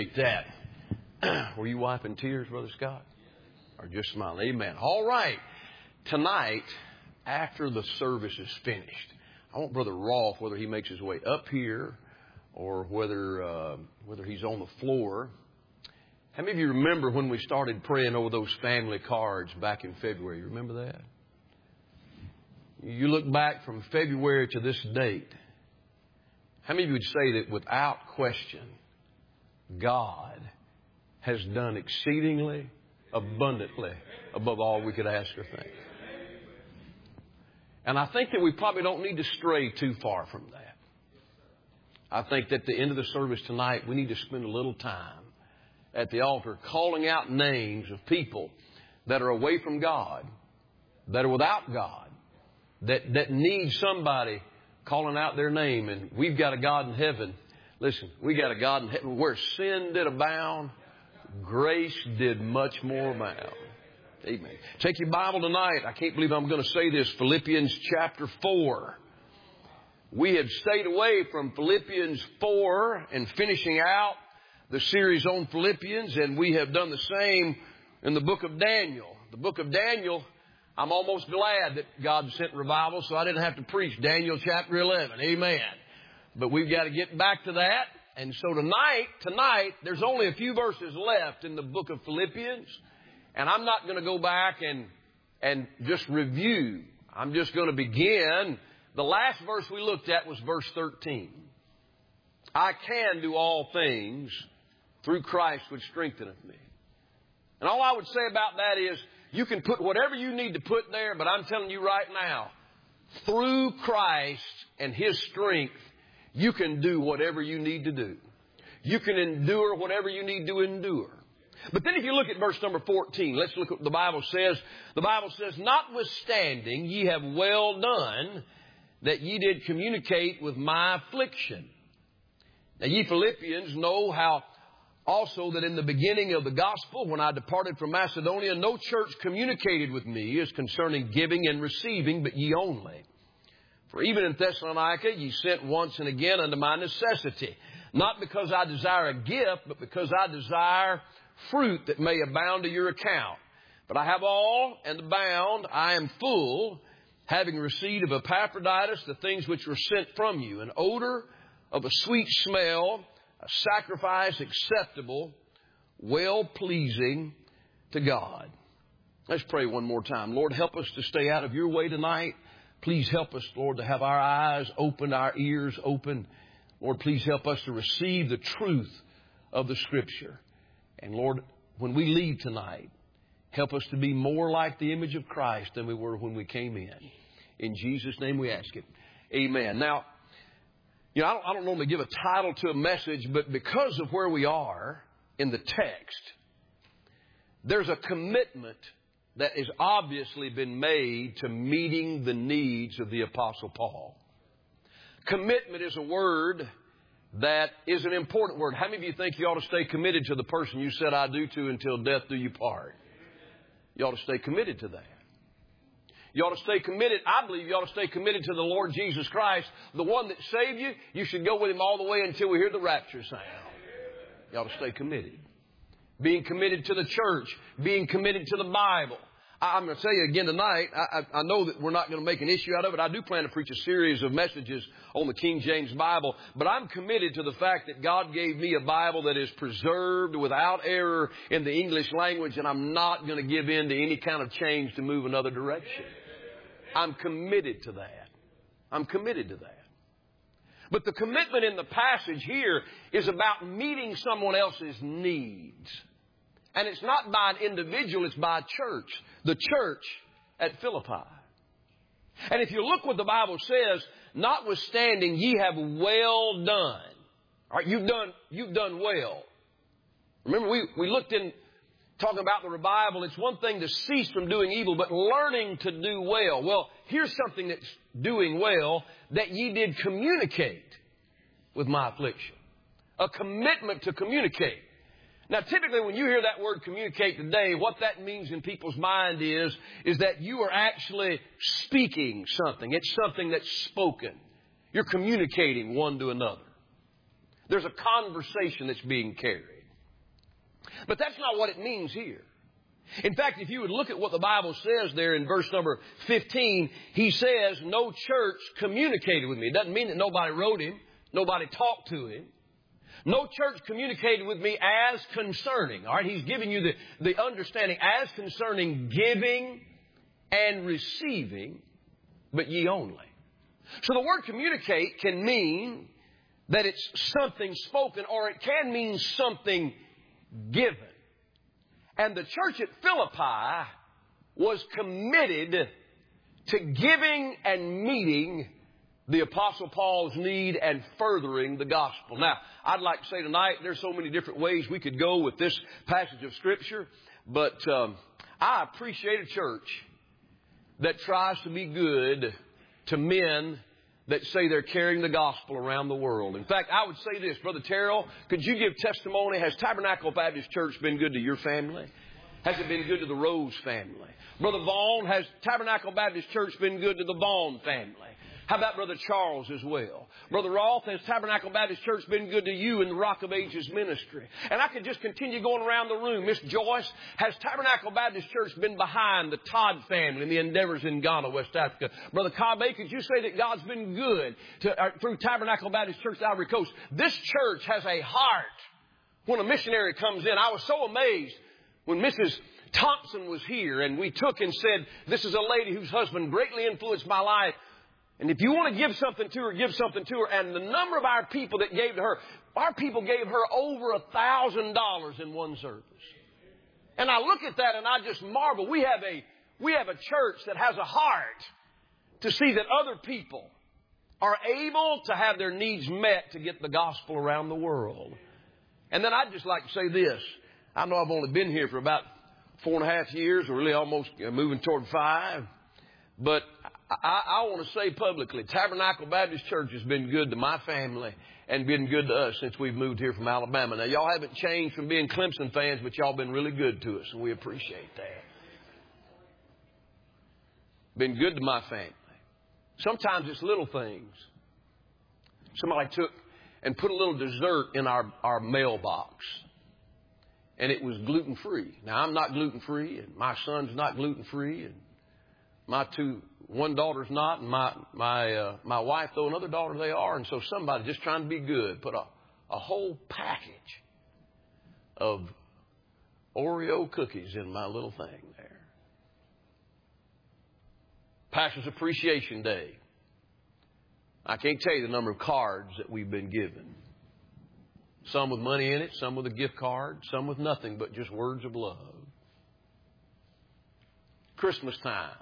That. Were you wiping tears, Brother Scott? Or just smiling? Amen. All right. Tonight, after the service is finished, I want Brother Rolfe, whether he makes his way up here or whether he's on the floor. How many of you remember when we started praying over those family cards back in February? You remember that? You look back from February to this date. How many of you would say that without question, God has done exceedingly, abundantly, above all we could ask or think? And I think that we probably don't need to stray too far from that. I think that at the end of the service tonight, we need to spend a little time at the altar calling out names of people that are away from God, that are without God, that need somebody calling out their name. And we've got a God in heaven. Listen, we got a God in heaven where sin did abound, grace did much more abound. Amen. Take your Bible tonight. I can't believe I'm going to say this. Philippians chapter 4. We have stayed away from Philippians 4 and finishing out the series on Philippians, and we have done the same in the book of Daniel. The book of Daniel, I'm almost glad that God sent revival so I didn't have to preach Daniel chapter 11. Amen. But we've got to get back to that. And so tonight, there's only a few verses left in the book of Philippians. And I'm not going to go back and just review. I'm just going to begin. The last verse we looked at was verse 13. I can do all things through Christ which strengtheneth me. And all I would say about that is you can put whatever you need to put there, but I'm telling you right now, through Christ and His strength, you can do whatever you need to do. You can endure whatever you need to endure. But then if you look at verse number 14, let's look at what the Bible says. The Bible says, notwithstanding, ye have well done that ye did communicate with my affliction. Now ye Philippians know how also that in the beginning of the gospel, when I departed from Macedonia, no church communicated with me as concerning giving and receiving, but ye only. For even in Thessalonica ye sent once and again unto my necessity, not because I desire a gift, but because I desire fruit that may abound to your account. But I have all and abound, I am full, having received of Epaphroditus the things which were sent from you, an odor of a sweet smell, a sacrifice acceptable, well-pleasing to God. Let's pray one more time. Lord, help us to stay out of your way tonight. Please help us, Lord, to have our eyes open, our ears open. Lord, please help us to receive the truth of the Scripture. And Lord, when we leave tonight, help us to be more like the image of Christ than we were when we came in. In Jesus' name we ask it. Amen. Now, I don't normally give a title to a message, but because of where we are in the text, there's a commitment that has obviously been made to meeting the needs of the Apostle Paul. Commitment is a word that is an important word. How many of you think you ought to stay committed to the person you said I do to until death do you part? You ought to stay committed to that. You ought to stay committed. I believe you ought to stay committed to the Lord Jesus Christ, the one that saved you. You should go with Him all the way until we hear the rapture sound. You ought to stay committed. Being committed to the church, being committed to the Bible. I'm going to tell you again tonight, I know that we're not going to make an issue out of it. I do plan to preach a series of messages on the King James Bible, but I'm committed to the fact that God gave me a Bible that is preserved without error in the English language, and I'm not going to give in to any kind of change to move another direction. I'm committed to that. I'm committed to that. But the commitment in the passage here is about meeting someone else's needs. And it's not by an individual, it's by a church. The church at Philippi. And if you look what the Bible says, notwithstanding ye have well done. All right, you've done well. Remember, we looked in talking about the revival. It's one thing to cease from doing evil, but learning to do well. Well, here's something that's doing well, that ye did communicate with my affliction. A commitment to communicate. Now, typically when you hear that word communicate today, what that means in people's mind is that you are actually speaking something. It's something that's spoken. You're communicating one to another. There's a conversation that's being carried. But that's not what it means here. In fact, if you would look at what the Bible says there in verse number 15, he says, no church communicated with me. It doesn't mean that nobody wrote him, nobody talked to him. No church communicated with me as concerning. All right, he's giving you the understanding as concerning giving and receiving, but ye only. So the word communicate can mean that it's something spoken, or it can mean something given. And the church at Philippi was committed to giving and meeting the Apostle Paul's need and furthering the gospel. Now, I'd like to say tonight, there's so many different ways we could go with this passage of Scripture, but I appreciate a church that tries to be good to men that say they're carrying the gospel around the world. In fact, I would say this, Brother Terrell, could you give testimony? Has Tabernacle Baptist Church been good to your family? Has it been good to the Rose family? Brother Vaughn, has Tabernacle Baptist Church been good to the Vaughn family? How about Brother Charles as well? Brother Roth, has Tabernacle Baptist Church been good to you in the Rock of Ages ministry? And I could just continue going around the room. Miss Joyce, has Tabernacle Baptist Church been behind the Todd family and the endeavors in Ghana, West Africa? Brother Kabe, could you say that God's been good through Tabernacle Baptist Church, Ivory Coast? This church has a heart. When a missionary comes in, I was so amazed when Mrs. Thompson was here and we took and said, this is a lady whose husband greatly influenced my life. And if you want to give something to her, give something to her. And the number of our people that gave to her, our people gave her over $1,000 in one service. And I look at that and I just marvel. We have a church that has a heart to see that other people are able to have their needs met to get the gospel around the world. And then I'd just like to say this. I know I've only been here for about 4.5 years, or really almost moving toward 5. But I want to say publicly, Tabernacle Baptist Church has been good to my family and been good to us since we've moved here from Alabama. Now, y'all haven't changed from being Clemson fans, but y'all been really good to us, and we appreciate that. Been good to my family. Sometimes it's little things. Somebody took and put a little dessert in our mailbox, and it was gluten-free. Now, I'm not gluten-free, and my son's not gluten-free, and one daughter's not, and my wife, though, another daughter, they are. And so somebody just trying to be good put a whole package of Oreo cookies in my little thing there. Pastor's Appreciation Day. I can't tell you the number of cards that we've been given. Some with money in it, some with a gift card, some with nothing but just words of love. Christmas time.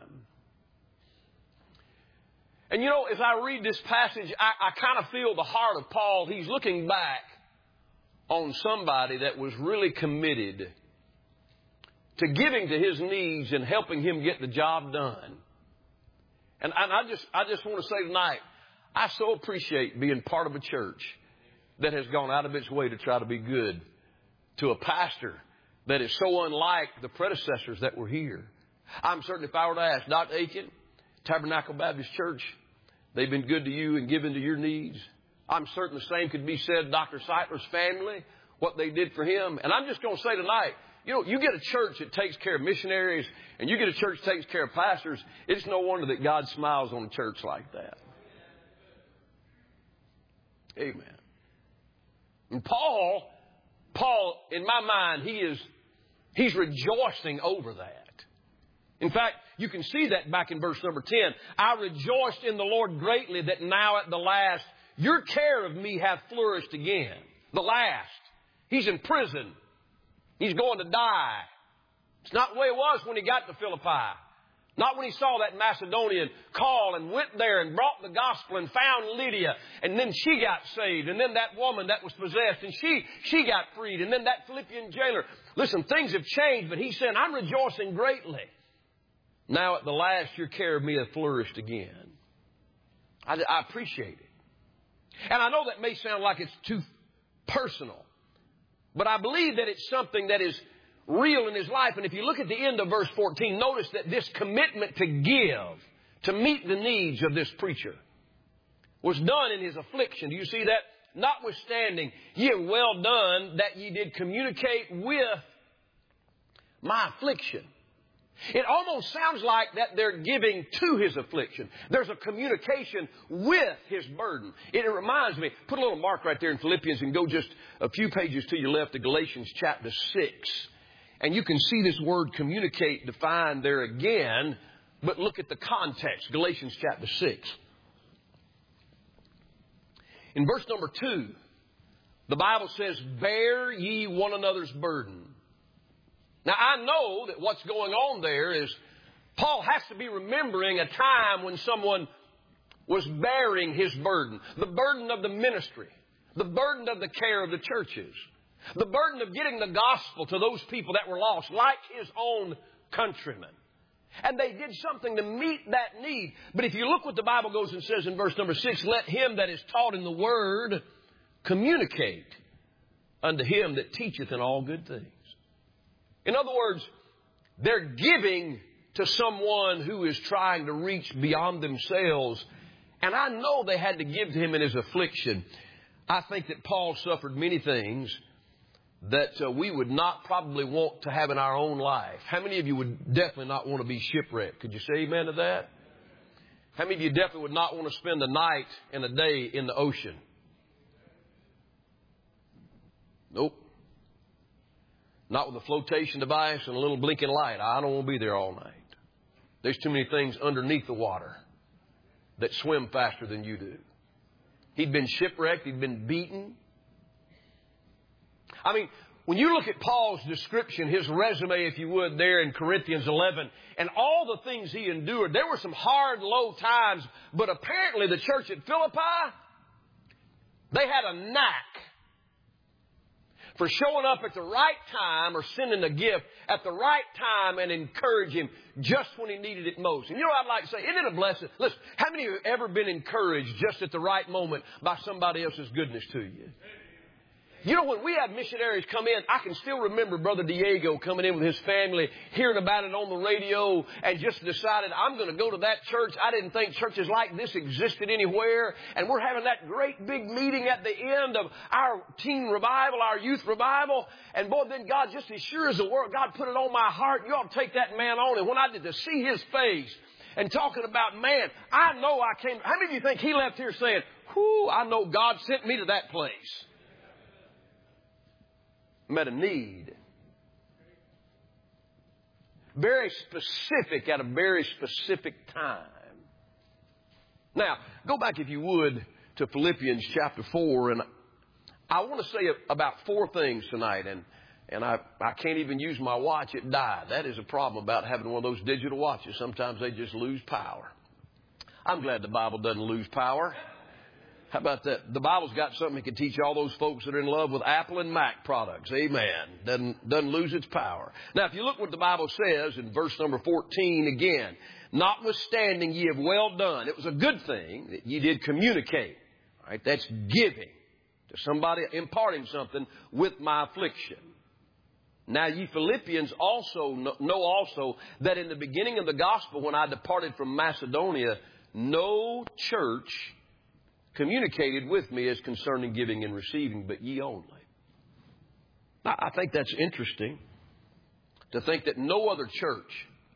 And you know, as I read this passage, I kind of feel the heart of Paul. He's looking back on somebody that was really committed to giving to his needs and helping him get the job done. And I just want to say tonight, I so appreciate being part of a church that has gone out of its way to try to be good to a pastor that is so unlike the predecessors that were here. I'm certain if I were to ask Dr. Aiken, Tabernacle Baptist Church, they've been good to you and given to your needs. I'm certain the same could be said of Dr. Seitler's family, what they did for him. And I'm just going to say tonight, you know, you get a church that takes care of missionaries and you get a church that takes care of pastors, it's no wonder that God smiles on a church like that. Amen. And Paul, in my mind, he's rejoicing over that. In fact, you can see that back in verse number 10. I rejoiced in the Lord greatly that now at the last your care of me hath flourished again. The last. He's in prison. He's going to die. It's not the way it was when he got to Philippi. Not when he saw that Macedonian call and went there and brought the gospel and found Lydia. And then she got saved. And then that woman that was possessed. And she got freed. And then that Philippian jailer. Listen, things have changed. But he said, I'm rejoicing greatly. Now at the last your care of me hath flourished again. I appreciate it. And I know that may sound like it's too personal. But I believe that it's something that is real in his life. And if you look at the end of verse 14, notice that this commitment to give, to meet the needs of this preacher, was done in his affliction. Do you see that? notwithstanding, ye have well done that ye did communicate with my affliction. It almost sounds like that they're giving to his affliction. There's a communication with his burden. It reminds me, put a little mark right there in Philippians and go just a few pages to your left to Galatians chapter 6. And you can see this word communicate defined there again, but look at the context, Galatians chapter 6. In verse number 2, the Bible says, bear ye one another's burden. Now, I know that what's going on there is Paul has to be remembering a time when someone was bearing his burden. The burden of the ministry. The burden of the care of the churches. The burden of getting the gospel to those people that were lost, like his own countrymen. And they did something to meet that need. But if you look what the Bible goes and says in verse number 6, let him that is taught in the word communicate unto him that teacheth in all good things. In other words, they're giving to someone who is trying to reach beyond themselves. And I know they had to give to him in his affliction. I think that Paul suffered many things that we would not probably want to have in our own life. How many of you would definitely not want to be shipwrecked? Could you say amen to that? How many of you definitely would not want to spend a night and a day in the ocean? Nope. Not with a flotation device and a little blinking light. I don't want to be there all night. There's too many things underneath the water that swim faster than you do. He'd been shipwrecked. He'd been beaten. I mean, when you look at Paul's description, his resume, if you would, there in Corinthians 11, and all the things he endured, there were some hard, low times, but apparently the church at Philippi, they had a knack for showing up at the right time or sending a gift at the right time and encourage him just when he needed it most. And you know what I'd like to say? Isn't it a blessing? Listen, how many of you have ever been encouraged just at the right moment by somebody else's goodness to you? You know, when we have missionaries come in, I can still remember Brother Diego coming in with his family, hearing about it on the radio, and just decided, I'm going to go to that church. I didn't think churches like this existed anywhere. And we're having that great big meeting at the end of our teen revival, our youth revival. And boy, then God, just as sure as the word, God put it on my heart, you ought to take that man on. And when I did to see his face and talking about, man, I know I came. How many of you think he left here saying, whoo, I know God sent me to that place? Met a need. Very specific at a very specific time. Now, go back if you would to Philippians chapter 4, and I want to say about 4 things tonight, and I can't even use my watch. It died. That is a problem about having one of those digital watches. Sometimes they just lose power. I'm glad the Bible doesn't lose power. How about that? The Bible's got something that can teach all those folks that are in love with Apple and Mac products. Amen. Doesn't lose its power. Now, if you look what the Bible says in verse number 14 again, notwithstanding ye have well done. It was a good thing that ye did communicate. All right, that's giving to somebody, imparting something with my affliction. Now, ye Philippians also know also that in the beginning of the gospel, when I departed from Macedonia, no church communicated with me as concerning giving and receiving, but ye only. Now, I think that's interesting to think that no other church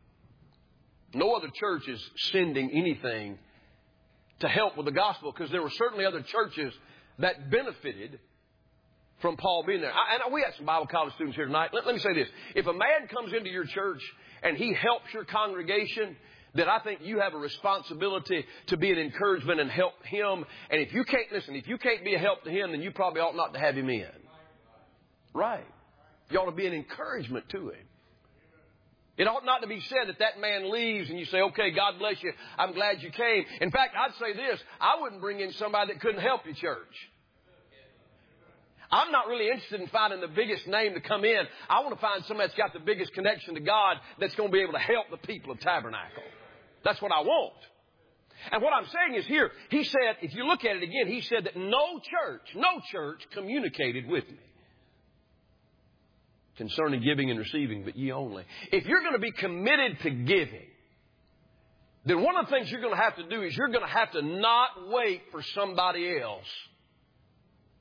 is sending anything to help with the gospel, because there were certainly other churches that benefited from Paul being there. We have some Bible college students here tonight. Let me say this. If a man comes into your church and he helps your congregation, then I think you have a responsibility to be an encouragement and help him. And if you can't be a help to him, then you probably ought not to have him in. Right. You ought to be an encouragement to him. It ought not to be said that man leaves and you say, okay, God bless you, I'm glad you came. In fact, I'd say this, I wouldn't bring in somebody that couldn't help your church. I'm not really interested in finding the biggest name to come in. I want to find somebody that's got the biggest connection to God that's going to be able to help the people of Tabernacle. That's what I want. And what I'm saying is here, he said, if you look at it again, he said that no church communicated with me concerning giving and receiving, but ye only. If you're going to be committed to giving, then one of the things you're going to have to do is you're going to have to not wait for somebody else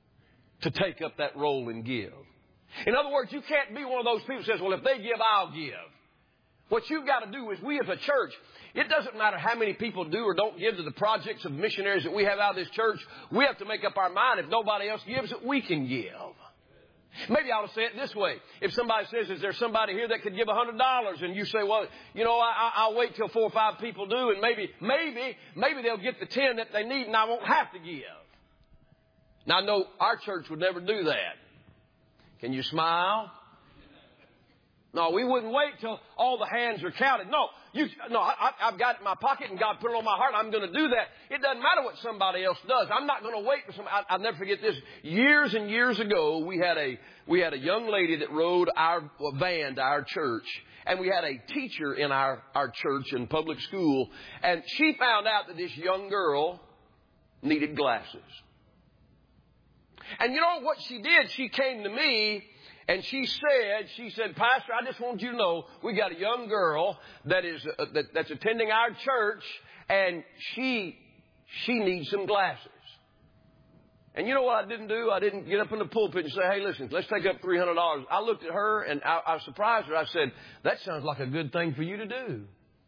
to take up that role and give. In other words, you can't be one of those people who says, well, if they give, I'll give. What you've got to do is we as a church, it doesn't matter how many people do or don't give to the projects of missionaries that we have out of this church. We have to make up our mind if nobody else gives that we can give. Maybe I ought to say it this way. If somebody says, is there somebody here that could give $100? And you say, well, you know, I'll wait till 4 or 5 people do, and maybe they'll get the 10 that they need and I won't have to give. Now, I know our church would never do that. Can you smile? No, we wouldn't wait till all the hands are counted. No, I've got it in my pocket and God put it on my heart. I'm going to do that. It doesn't matter what somebody else does. I'm not going to wait for somebody. I'll never forget this. Years and years ago, we had a young lady that rode our van to our church. And we had a teacher in our church in public school. And she found out that this young girl needed glasses. And you know what she did? She came to me and she said, Pastor, I just want you to know we got a young girl that's attending our church and she needs some glasses. And you know what I didn't do? I didn't get up in the pulpit and say, hey, listen, let's take up $300. I looked at her and I surprised her. I said, that sounds like a good thing for you to do.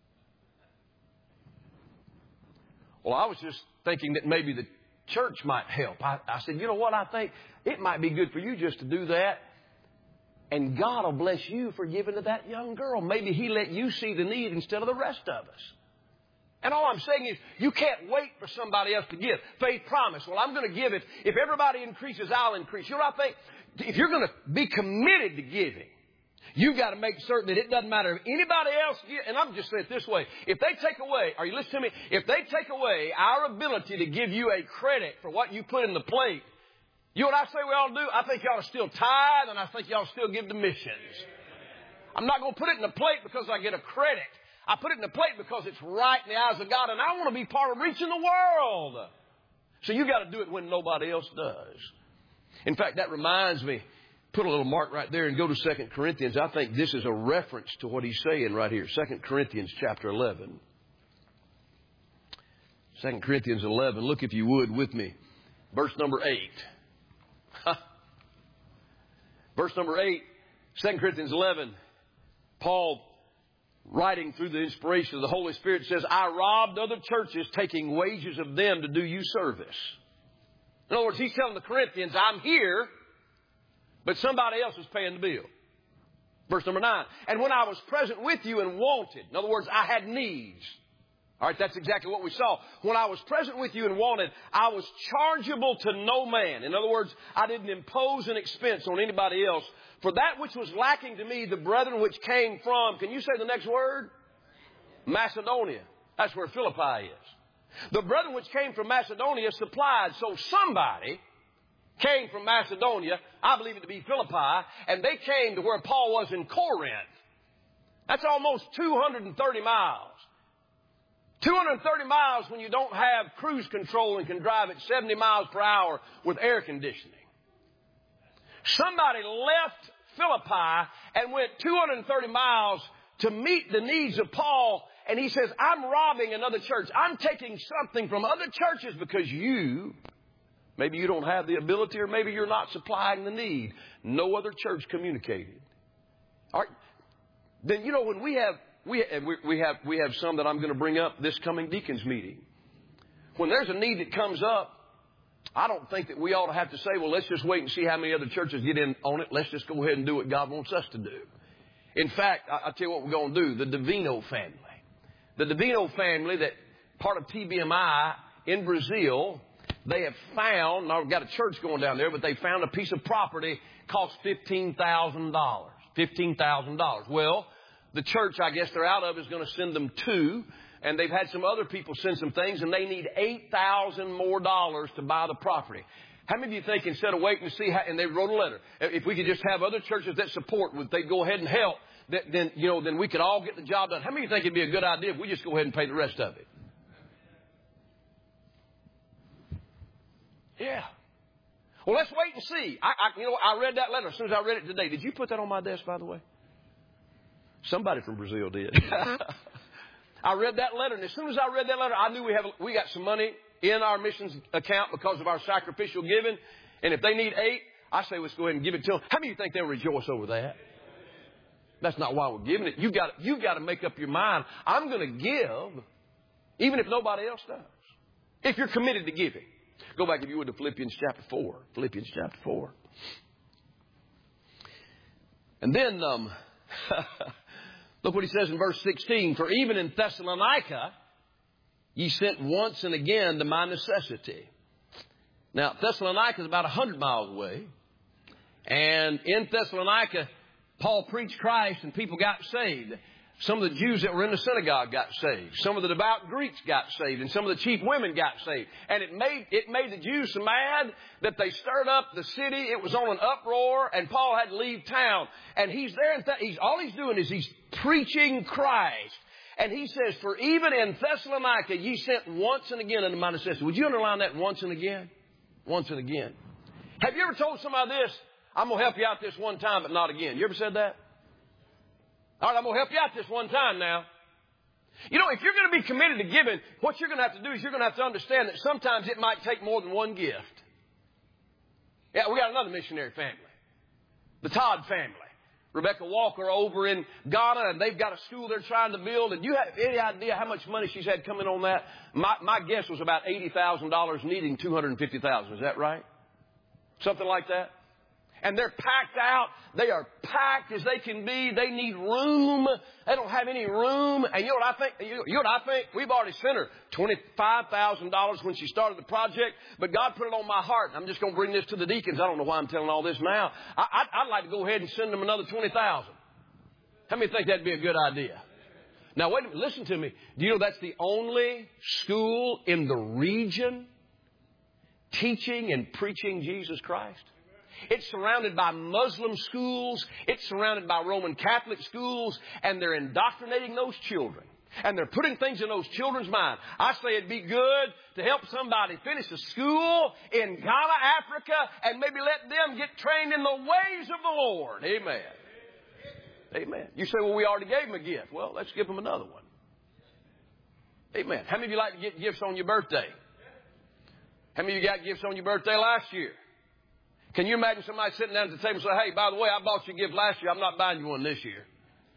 Well, I was just thinking that maybe the church might help. I said, you know what? I think it might be good for you just to do that. And God will bless you for giving to that young girl. Maybe He let you see the need instead of the rest of us. And all I'm saying is you can't wait for somebody else to give. Faith promise. Well, I'm going to give it. If everybody increases, I'll increase. You know what I think? If you're going to be committed to giving, you've got to make certain that it doesn't matter if anybody else gives. And I'm just saying it this way. If they take away, are you listening to me? If they take away our ability to give you a credit for what you put in the plate, you know what I say we ought to do? I think you ought to still tithe, and I think you ought to still give to missions. I'm not going to put it in the plate because I get a credit. I put it in the plate because it's right in the eyes of God, and I want to be part of reaching the world. So you got to do it when nobody else does. In fact, that reminds me, put a little mark right there and go to 2 Corinthians. I think this is a reference to what he's saying right here. 2 Corinthians chapter 11. 2 Corinthians 11. Look, if you would, with me. Verse number 8. Verse number 8, 2 Corinthians 11, Paul, writing through the inspiration of the Holy Spirit, says, I robbed other churches, taking wages of them to do you service. In other words, he's telling the Corinthians, I'm here, but somebody else is paying the bill. Verse number 9, and when I was present with you and wanted, in other words, I had needs. All right, that's exactly what we saw. When I was present with you and wanted, I was chargeable to no man. In other words, I didn't impose an expense on anybody else. For that which was lacking to me, the brethren which came from, can you say the next word? Macedonia. That's where Philippi is. The brethren which came from Macedonia supplied. So somebody came from Macedonia, I believe it to be Philippi, and they came to where Paul was in Corinth. That's almost 230 miles. 230 miles when you don't have cruise control and can drive at 70 miles per hour with air conditioning. Somebody left Philippi and went 230 miles to meet the needs of Paul. And he says, I'm robbing another church. I'm taking something from other churches because maybe you don't have the ability, or maybe you're not supplying the need. No other church communicated. All right. Then, you know, when we have some that I'm going to bring up this coming deacons meeting. When there's a need that comes up, I don't think that we ought to have to say, well, let's just wait and see how many other churches get in on it. Let's just go ahead and do what God wants us to do. In fact, I'll tell you what we're going to do. The Divino family. The Divino family, that part of TBMI in Brazil, they have found, now we've got a church going down there, but they found a piece of property cost $15,000. $15,000. Well, the church, I guess they're out of, is going to send them 2. And they've had some other people send some things, and they need $8,000 more to buy the property. How many of you think instead of waiting to see how, and they wrote a letter, if we could just have other churches that support, would they go ahead and help, then we could all get the job done? How many of you think it'd be a good idea if we just go ahead and pay the rest of it? Yeah. Well, let's wait and see. I read that letter as soon as I read it today. Did you put that on my desk, by the way? Somebody from Brazil did. I read that letter, and as soon as I read that letter, I knew we got some money in our missions account because of our sacrificial giving. And if they need 8, I say let's go ahead and give it to them. How many of you think they'll rejoice over that? That's not why we're giving it. You've got to make up your mind. I'm going to give even if nobody else does. If you're committed to giving. Go back, if you would, to Philippians chapter 4. Philippians chapter 4. And then, look what he says in verse 16. For even in Thessalonica, ye sent once and again to my necessity. Now, Thessalonica is about 100 miles away. And in Thessalonica, Paul preached Christ and people got saved. Some of the Jews that were in the synagogue got saved. Some of the devout Greeks got saved. And some of the chief women got saved. And it made the Jews so mad that they stirred up the city. It was on an uproar. And Paul had to leave town. And he's there. All he's doing is he's preaching Christ. And he says, for even in Thessalonica, ye sent once and again unto my necessity. Would you underline that, once and again? Once and again. Have you ever told somebody this? I'm going to help you out this one time, but not again. You ever said that? All right, I'm going to help you out this one time now. You know, if you're going to be committed to giving, what you're going to have to do is you're going to have to understand that sometimes it might take more than one gift. Yeah, we got another missionary family. The Todd family. Rebecca Walker over in Ghana, and they've got a school they're trying to build. And you have any idea how much money she's had coming on that? My guess was about $80,000, needing $250,000. Is that right? Something like that. And they're packed out. They are packed as they can be. They need room. They don't have any room. And you know what I think? You know what I think? We've already sent her $25,000 when she started the project. But God put it on my heart. I'm just going to bring this to the deacons. I don't know why I'm telling all this now. I'd like to go ahead and send them another $20,000. How many think that'd be a good idea? Now, wait a minute. Listen to me. Do you know that's the only school in the region teaching and preaching Jesus Christ? It's surrounded by Muslim schools. It's surrounded by Roman Catholic schools. And they're indoctrinating those children. And they're putting things in those children's mind. I say it'd be good to help somebody finish a school in Ghana, Africa, and maybe let them get trained in the ways of the Lord. Amen. Amen. You say, well, we already gave them a gift. Well, let's give them another one. Amen. How many of you like to get gifts on your birthday? How many of you got gifts on your birthday last year? Can you imagine somebody sitting down at the table and say, hey, by the way, I bought you a gift last year. I'm not buying you one this year.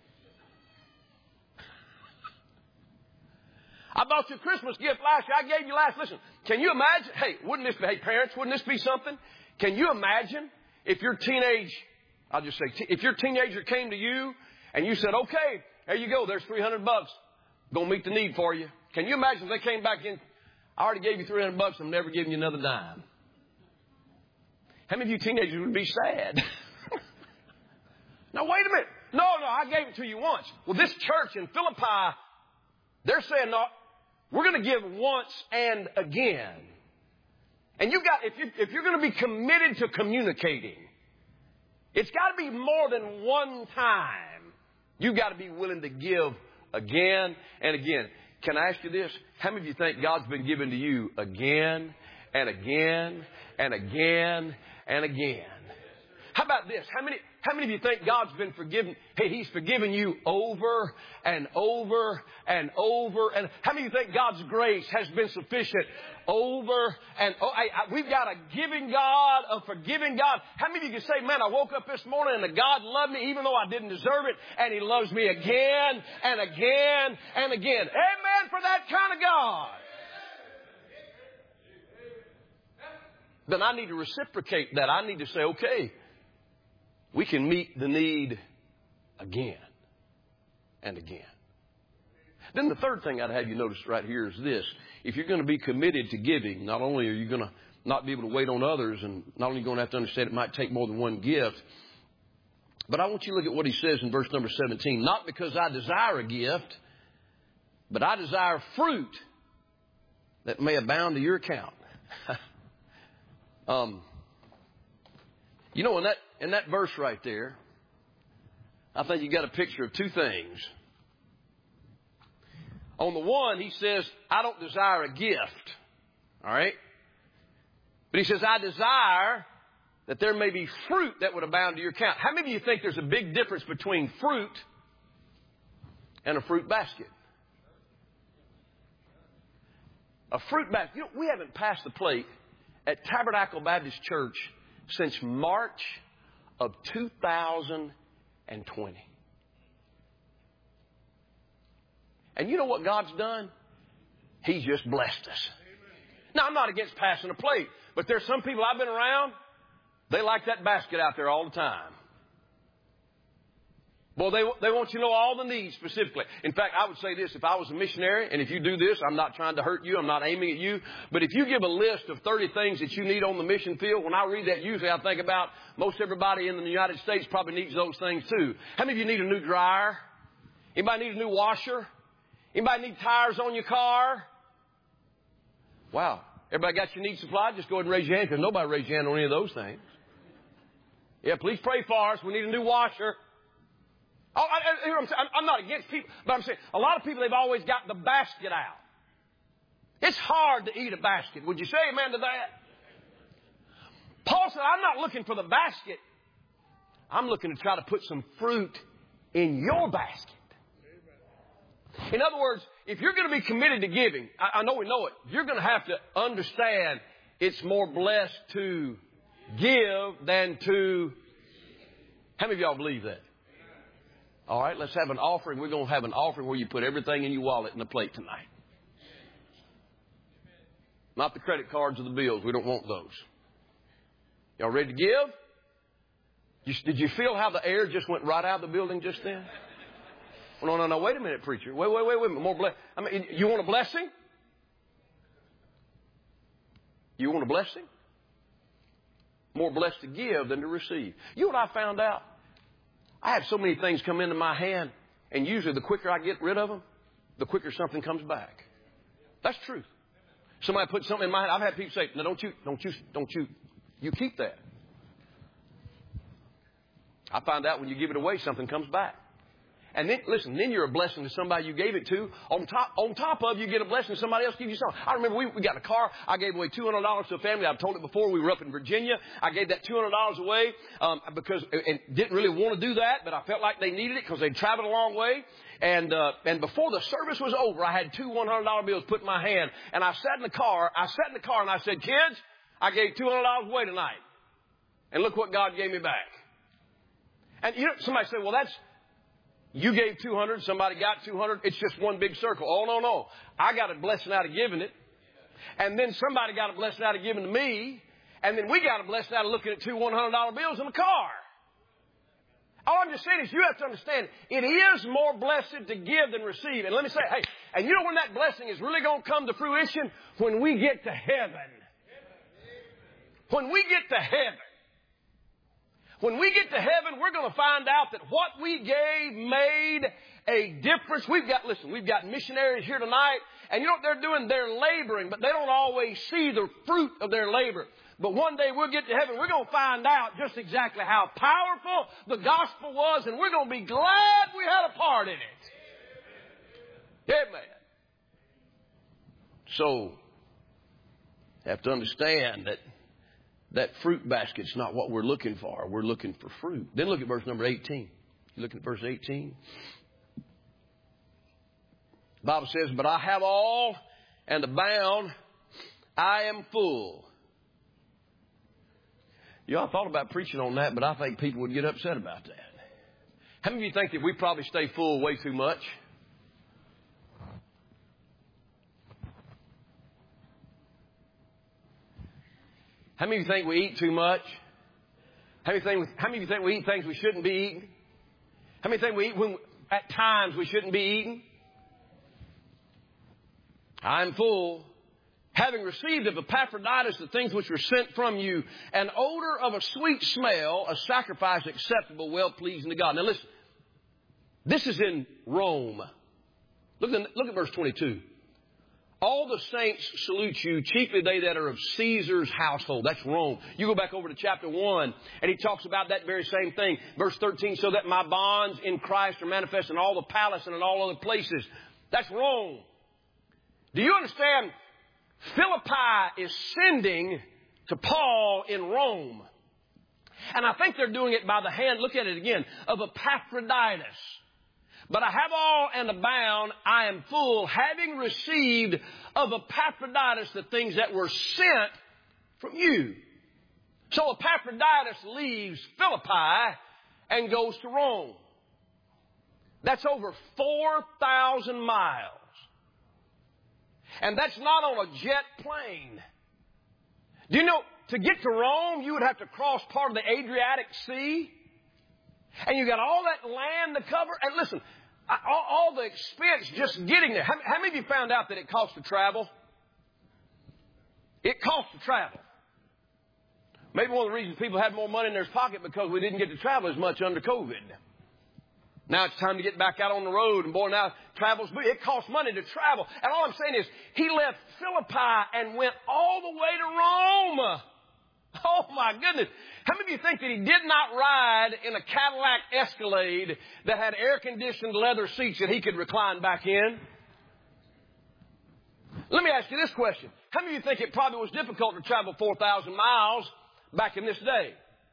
I bought you a Christmas gift last year. I gave you last. Listen, can you imagine? Hey, parents, wouldn't this be something? Can you imagine if your if your teenager came to you and you said, okay, there you go. There's $300. Going to meet the need for you. Can you imagine if they came back in? I already gave you $300. I'm never giving you another dime. How many of you teenagers would be sad? Now, wait a minute. No, I gave it to you once. Well, this church in Philippi, they're saying, no, we're going to give once and again. And if you're going to be committed to communicating, it's got to be more than one time. You've got to be willing to give again and again. Can I ask you this? How many of you think God's been given to you again and again and again and again? How about this? How many of you think God's been forgiven? Hey, He's forgiven you over and over and over. And how many of you think God's grace has been sufficient over and over? We've got a giving God, a forgiving God. How many of you can say, man, I woke up this morning and the God loved me even though I didn't deserve it, and He loves me again and again and again. Amen for that kind of God. Then I need to reciprocate that. I need to say, okay, we can meet the need again and again. Then the third thing I'd have you notice right here is this. If you're going to be committed to giving, not only are you going to not be able to wait on others, and not only are you going to have to understand it might take more than one gift, but I want you to look at what he says in verse number 17. Not because I desire a gift, but I desire fruit that may abound to your account. You know, in that verse right there, I think you got a picture of two things. On the one, he says, I don't desire a gift. All right? But he says, I desire that there may be fruit that would abound to your account. How many of you think there's a big difference between fruit and a fruit basket? A fruit basket. You know, we haven't passed the plate at Tabernacle Baptist Church since March of 2020. And you know what God's done? He's just blessed us. Now, I'm not against passing a plate, but there's some people I've been around, they like that basket out there all the time. Well, they want you to know all the needs specifically. In fact, I would say this, if I was a missionary, and if you do this, I'm not trying to hurt you, I'm not aiming at you, but if you give a list of 30 things that you need on the mission field, when I read that, usually I think about most everybody in the United States probably needs those things too. How many of you need a new dryer? Anybody need a new washer? Anybody need tires on your car? Wow. Everybody got your needs supplied? Just go ahead and raise your hand, because nobody raised your hand on any of those things. Yeah, please pray for us. We need a new washer. I'm not against people, but I'm saying a lot of people, they've always got the basket out. It's hard to eat a basket. Would you say amen to that? Paul said, I'm not looking for the basket. I'm looking to try to put some fruit in your basket. In other words, if you're going to be committed to giving, I know we know it, you're going to have to understand it's more blessed to give than to... How many of y'all believe that? All right, let's have an offering. We're going to have an offering where you put everything in your wallet and the plate tonight. Not the credit cards or the bills. We don't want those. Y'all ready to give? Did you feel how the air just went right out of the building just then? Well, no. Wait a minute, preacher. Wait a minute. More you want a blessing? You want a blessing? More blessed to give than to receive. You know what I found out? I have so many things come into my hand, and usually the quicker I get rid of them, the quicker something comes back. That's truth. Somebody put something in my hand. I've had people say, "No, don't you keep that." I find out when you give it away, something comes back. And then, listen, then you're a blessing to somebody you gave it to. On top of you get a blessing to somebody else give you something. I remember we got in a car. I gave away $200 to a family. I've told it before. We were up in Virginia. I gave that $200 away because and didn't really want to do that, but I felt like they needed it because they'd traveled a long way. And before the service was over, I had two $100 bills put in my hand. And I sat in the car and I said, "Kids, I gave $200 away tonight. And look what God gave me back." And you know, somebody said, "Well, you gave 200, somebody got 200. It's just one big circle." Oh, no. I got a blessing out of giving it. And then somebody got a blessing out of giving to me. And then we got a blessing out of looking at two $100 bills in the car. All I'm just saying is you have to understand, it is more blessed to give than receive. And let me say, hey, and you know when that blessing is really going to come to fruition? When we get to heaven. When we get to heaven. When we get to heaven, we're going to find out that what we gave made a difference. We've got missionaries here tonight, and you know what they're doing? They're laboring, but they don't always see the fruit of their labor. But one day we'll get to heaven, we're going to find out just exactly how powerful the gospel was, and we're going to be glad we had a part in it. Amen. So, you have to understand that fruit basket's not what we're looking for. We're looking for fruit. Then look at verse number 18. You look at verse 18. The Bible says, "But I have all and abound. I am full." You know, I thought about preaching on that, but I think people would get upset about that. How many of you think that we probably stay full way too much? How many of you think we eat too much? How many of you think we eat things we shouldn't be eating? How many think we eat when at times we shouldn't be eating? I'm full, having received of Epaphroditus the things which were sent from you, an odor of a sweet smell, a sacrifice acceptable, well-pleasing to God. Now listen, this is in Rome. Look at verse 22. "All the saints salute you, chiefly they that are of Caesar's household." That's Rome. You go back over to chapter 1, and he talks about that very same thing. Verse 13, "So that my bonds in Christ are manifest in all the palace and in all other places." That's Rome. Do you understand? Philippi is sending to Paul in Rome. And I think they're doing it by the hand, look at it again, of Epaphroditus. "But I have all and abound, I am full, having received of Epaphroditus the things that were sent from you." So Epaphroditus leaves Philippi and goes to Rome. That's over 4,000 miles. And that's not on a jet plane. Do you know, to get to Rome, you would have to cross part of the Adriatic Sea. And you got all that land to cover. And listen, all the expense just getting there. How many of you found out that it costs to travel? It costs to travel. Maybe one of the reasons people had more money in their pocket because we didn't get to travel as much under COVID. Now it's time to get back out on the road. And boy, now it costs money to travel. And all I'm saying is he left Philippi and went all the way to Rome. Oh my goodness. How many of you think that he did not ride in a Cadillac Escalade that had air-conditioned leather seats that he could recline back in? Let me ask you this question. How many of you think it probably was difficult to travel 4,000 miles back in this day?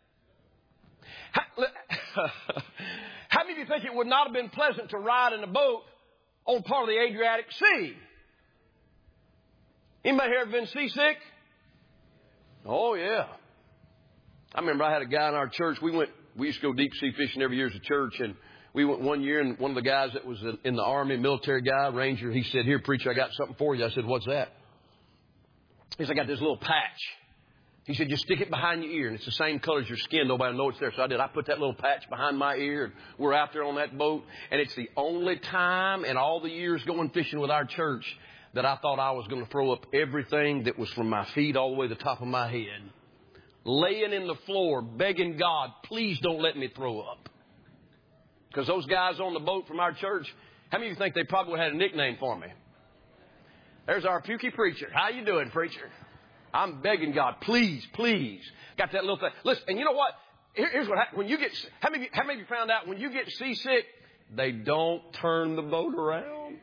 How many of you think it would not have been pleasant to ride in a boat on part of the Adriatic Sea? Anybody here ever been seasick? Oh, yeah. I remember I had a guy in our church. We used to go deep sea fishing every year as a church. And we went one year, and one of the guys that was in the Army, military guy, Ranger, he said, "Here, preacher, I got something for you." I said, "What's that?" He said, "I got this little patch." He said, "Just stick it behind your ear, and it's the same color as your skin. Nobody will know it's there." So I did. I put that little patch behind my ear, and we're out there on that boat. And it's the only time in all the years going fishing with our church that I thought I was going to throw up everything that was from my feet all the way to the top of my head. Laying in the floor, begging God, please don't let me throw up. Because those guys on the boat from our church, how many of you think they probably had a nickname for me? There's our pukey preacher. How you doing, preacher? I'm begging God, please, please. Got that little thing. Listen, and you know what? Here's what happens. When you get, how many of you found out when you get seasick, they don't turn the boat around?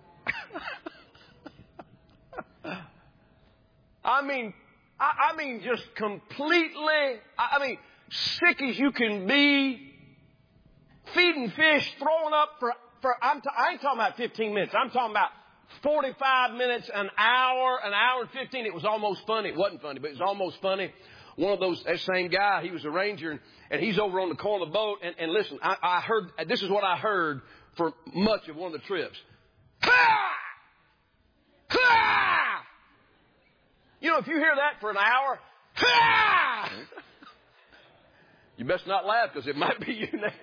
I mean, just completely, sick as you can be, feeding fish, throwing up I ain't talking about 15 minutes. I'm talking about 45 minutes, an hour and 15. It was almost funny. It wasn't funny, but it was almost funny. One of those, that same guy, he was a ranger, and he's over on the corner of the boat. And listen, I heard, this is what I heard for much of one of the trips. Ha! Ha! You know, if you hear that for an hour, ha! You best not laugh because it might be you next.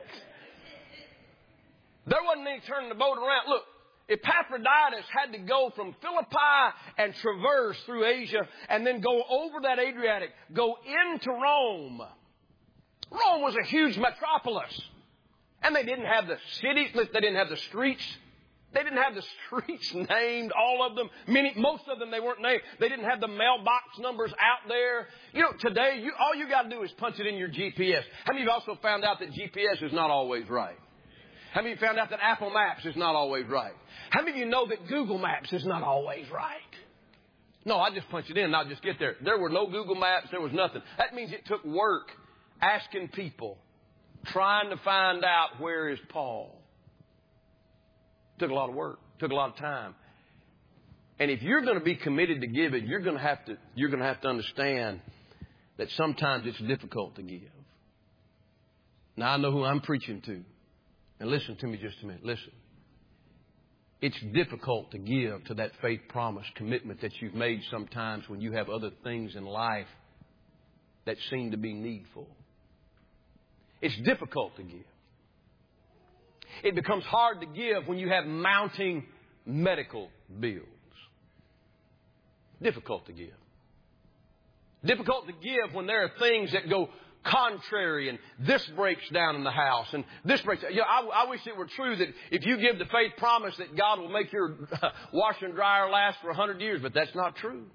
There wasn't any turning the boat around. Look, Epaphroditus had to go from Philippi and traverse through Asia and then go over that Adriatic, go into Rome. Rome was a huge metropolis. And they didn't have the cities, they didn't have the streets. They didn't have the streets named, all of them. Most of them, they weren't named. They didn't have the mailbox numbers out there. You know, today, all you got to do is punch it in your GPS. How many of you also found out that GPS is not always right? How many of you found out that Apple Maps is not always right? How many of you know that Google Maps is not always right? No, I just punch it in and I'll just get there. There were no Google Maps. There was nothing. That means it took work asking people, trying to find out where is Paul. Took a lot of work. Took a lot of time. And if you're going to be committed to give it, you're going to have to understand that sometimes it's difficult to give. Now I know who I'm preaching to. And listen to me just a minute. Listen. It's difficult to give to that faith promise commitment that you've made sometimes when you have other things in life that seem to be needful. It's difficult to give. It becomes hard to give when you have mounting medical bills. Difficult to give. Difficult to give when there are things that go contrary and this breaks down in the house and this breaks down. You know, I wish it were true that if you give the faith promise that God will make your washer and dryer last for 100 years, but that's not true.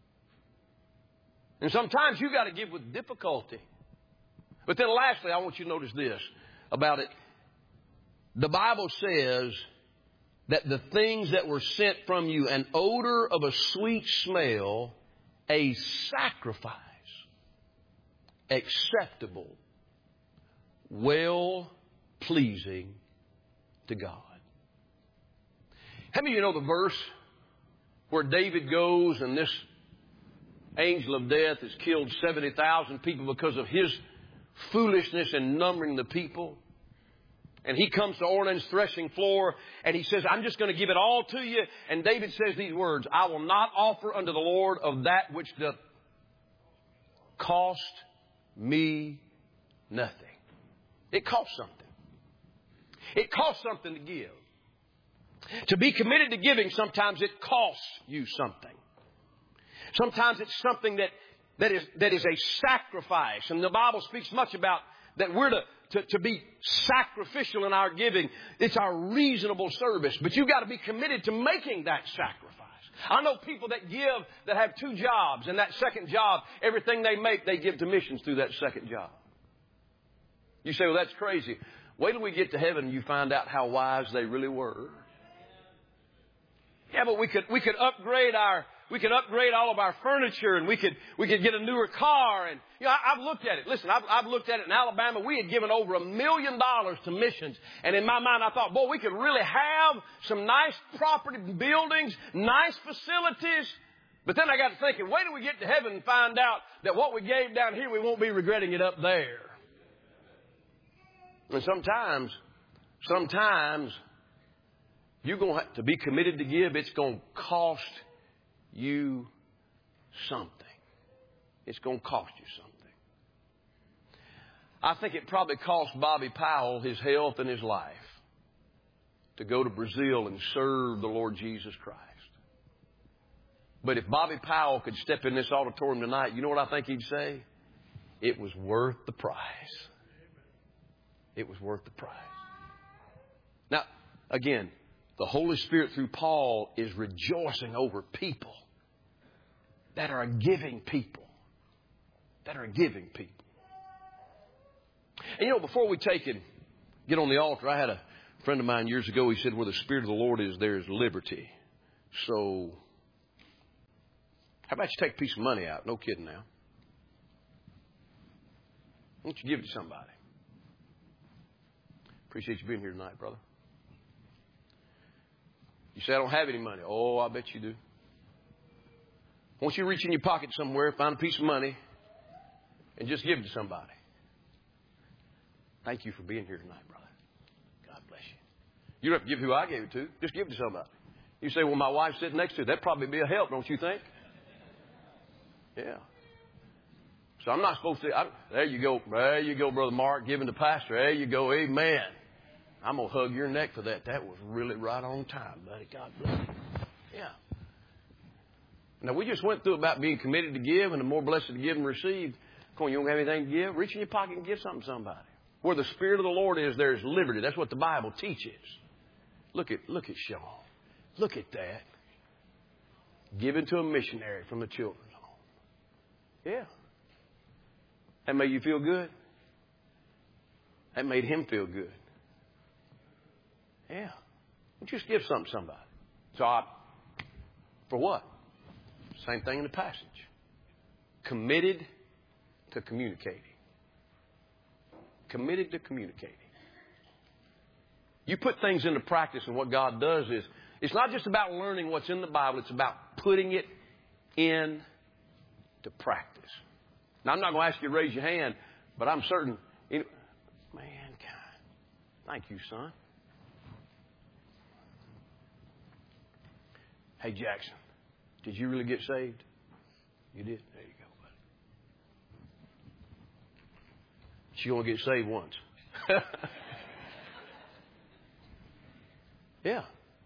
And sometimes you got to give with difficulty. But then lastly, I want you to notice this about it. The Bible says that the things that were sent from you, an odor of a sweet smell, a sacrifice, acceptable, well-pleasing to God. How many of you know the verse where David goes and this angel of death has killed 70,000 people because of his foolishness in numbering the people. And he comes to Ornan's threshing floor and he says, I'm just going to give it all to you. And David says these words, I will not offer unto the Lord of that which doth cost me nothing. It costs something. It costs something to give. To be committed to giving, sometimes it costs you something. Sometimes it's something that is a sacrifice. And the Bible speaks much about that we're to be sacrificial in our giving. It's our reasonable service. But you've got to be committed to making that sacrifice. I know people that give that have 2 jobs. And that second job, everything they make, they give to missions through that second job. You say, well, that's crazy. Wait till we get to heaven and you find out how wise they really were. Yeah, but we could upgrade all of our furniture and we could get a newer car. And I've looked at it. Listen, I've looked at it in Alabama. We had given over $1 million to missions. And in my mind, I thought, boy, we could really have some nice property buildings, nice facilities. But then I got to thinking, wait till we get to heaven and find out that what we gave down here, we won't be regretting it up there. And sometimes you're going to have to be committed to give. It's going to cost you something. It's going to cost you something. I think it probably cost Bobby Powell his health and his life to go to Brazil and serve the Lord Jesus Christ. But if Bobby Powell could step in this auditorium tonight, you know what I think he'd say? It was worth the price. It was worth the price. Now, again, the Holy Spirit through Paul is rejoicing over people that are giving people. That are giving people. And before we take and get on the altar, I had a friend of mine years ago. He said, where the Spirit of the Lord is, there is liberty. So, how about you take a piece of money out? No kidding now. Why don't you give it to somebody? Appreciate you being here tonight, brother. You say, I don't have any money. Oh, I bet you do. Why don't you reach in your pocket somewhere, find a piece of money, and just give it to somebody. Thank you for being here tonight, brother. God bless you. You don't have to give who I gave it to. Just give it to somebody. You say, well, my wife's sitting next to it. That'd probably be a help, don't you think? Yeah. So I'm not supposed to. There you go. There you go, Brother Mark, giving the pastor. There you go. Amen. I'm going to hug your neck for that. That was really right on time, buddy. God bless you. Yeah. Now, we just went through about being committed to give, and the more blessed to give and receive. Come on, you don't have anything to give? Reach in your pocket and give something to somebody. Where the Spirit of the Lord is, there is liberty. That's what the Bible teaches. Look at Sean. Look at that. Given to a missionary from the children's home. Yeah. That made you feel good? That made him feel good. Yeah. Just give something to somebody. So for what? Same thing in the passage. Committed to communicating. Committed to communicating. You put things into practice, and what God does is, it's not just about learning what's in the Bible, it's about putting it into practice. Now, I'm not going to ask you to raise your hand, but I'm certain, mankind. Thank you, son. Hey, Jackson, did you really get saved? You did? There you go, buddy. She only get saved once. Yeah.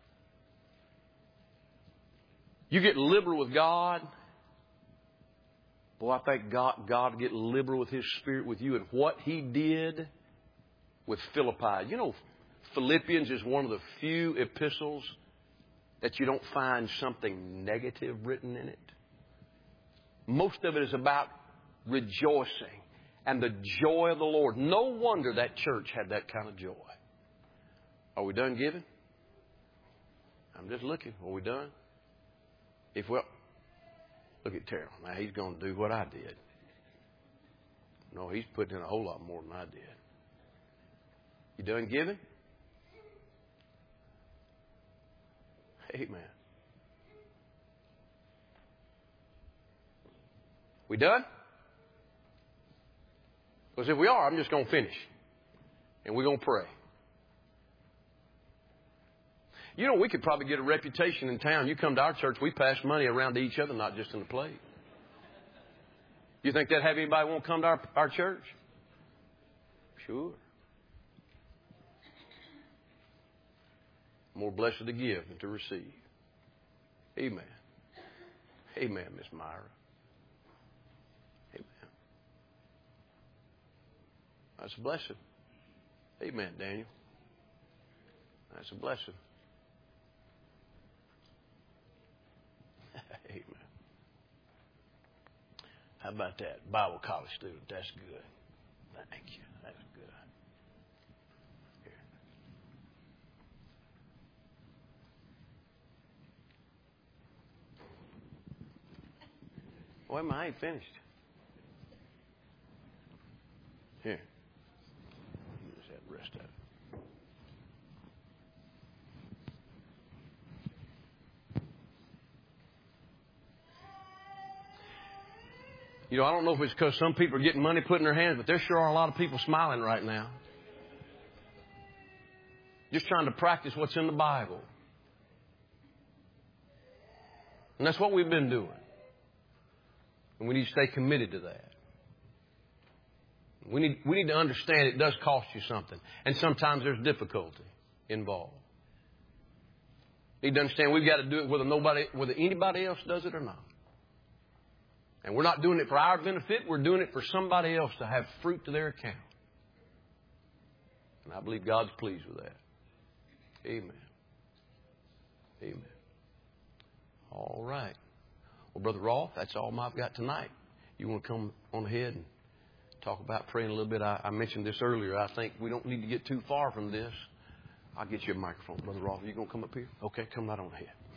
You get liberal with God. Boy, I thank God get liberal with His Spirit with you and what He did with Philippi. You know, Philippians is one of the few epistles that you don't find something negative written in it. Most of it is about rejoicing and the joy of the Lord. No wonder that church had that kind of joy. Are we done giving? I'm just looking. Are we done? Look at Terrell. Now he's going to do what I did. No, he's putting in a whole lot more than I did. You done giving? Amen. We done? Because if we are, I'm just going to finish. And we're going to pray. You know, we could probably get a reputation in town. You come to our church, we pass money around to each other, not just in the plate. You think that'd have anybody want to come to our church? Sure. More blessed to give than to receive. Amen. Amen, Miss Myra. Amen. That's a blessing. Amen, Daniel. That's a blessing. Amen. How about that? Bible college student. That's good. Thank you. That's good. Here. Wait a minute, I ain't finished. Here. Use that rest of it. You know, I don't know if it's because some people are getting money put in their hands, but there sure are a lot of people smiling right now. Just trying to practice what's in the Bible. And that's what we've been doing. And we need to stay committed to that. We need to understand it does cost you something. And sometimes there's difficulty involved. You need to understand we've got to do it whether anybody else does it or not. And we're not doing it for our benefit. We're doing it for somebody else to have fruit to their account. And I believe God's pleased with that. Amen. Amen. All right. Well, Brother Rolfe, that's all I've got tonight. You want to come on ahead and talk about praying a little bit? I mentioned this earlier. I think we don't need to get too far from this. I'll get you a microphone, Brother Rolfe. Are you going to come up here? Okay, come right on ahead.